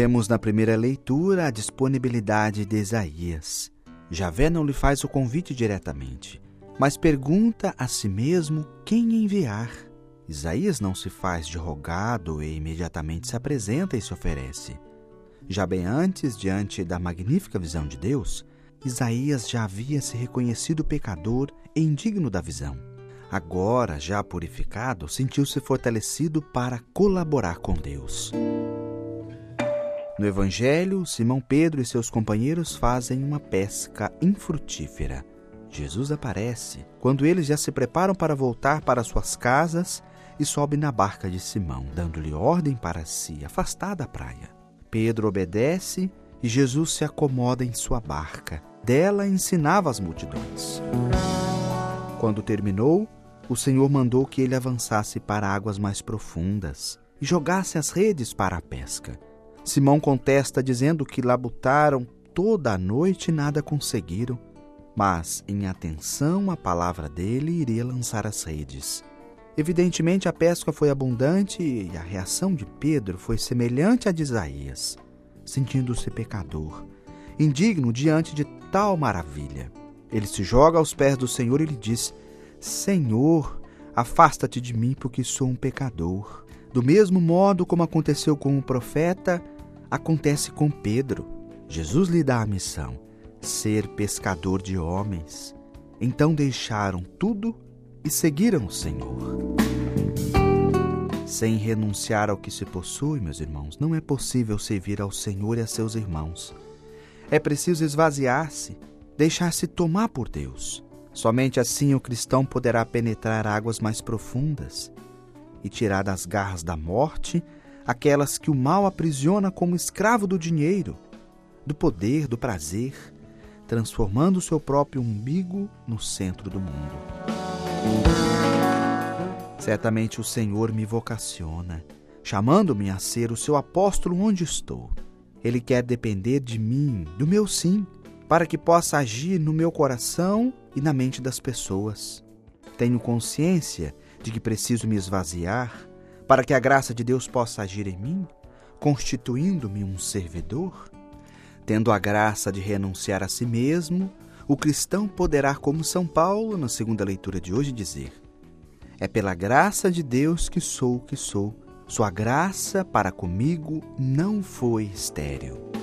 Vemos na primeira leitura a disponibilidade de Isaías. Javé não lhe faz o convite diretamente, mas pergunta a si mesmo quem enviar. Isaías não se faz de rogado e imediatamente se apresenta e se oferece. Já bem antes, diante da magnífica visão de Deus, Isaías já havia se reconhecido pecador e indigno da visão. Agora, já purificado, sentiu-se fortalecido para colaborar com Deus. No Evangelho, Simão Pedro e seus companheiros fazem uma pesca infrutífera. Jesus aparece quando eles já se preparam para voltar para suas casas e sobe na barca de Simão, dando-lhe ordem para se afastar da praia. Pedro obedece e Jesus se acomoda em sua barca. Dela ensinava as multidões. Quando terminou, o Senhor mandou que ele avançasse para águas mais profundas e jogasse as redes para a pesca. Simão contesta dizendo que labutaram toda a noite e nada conseguiram, mas, em atenção à palavra dele, iria lançar as redes. Evidentemente, a pesca foi abundante e a reação de Pedro foi semelhante à de Isaías, sentindo-se pecador, indigno diante de tal maravilha. Ele se joga aos pés do Senhor e lhe diz: Senhor, afasta-te de mim, porque sou um pecador. Do mesmo modo como aconteceu com o profeta, acontece com Pedro. Jesus lhe dá a missão: ser pescador de homens. Então deixaram tudo e seguiram o Senhor. Sem renunciar ao que se possui, meus irmãos, não é possível servir ao Senhor e a seus irmãos. É preciso esvaziar-se, deixar-se tomar por Deus. Somente assim o cristão poderá penetrar águas mais profundas e tirar das garras da morte aquelas que o mal aprisiona como escravo do dinheiro, do poder, do prazer, transformando o seu próprio umbigo no centro do mundo. Certamente o Senhor me vocaciona, chamando-me a ser o seu apóstolo onde estou. Ele quer depender de mim, do meu sim, para que possa agir no meu coração e na mente das pessoas. Tenho consciência de que preciso me esvaziar para que a graça de Deus possa agir em mim, constituindo-me um servidor. Tendo a graça de renunciar a si mesmo, o cristão poderá, como São Paulo, na segunda leitura de hoje, dizer: é pela graça de Deus que sou o que sou. Sua graça para comigo não foi estéril.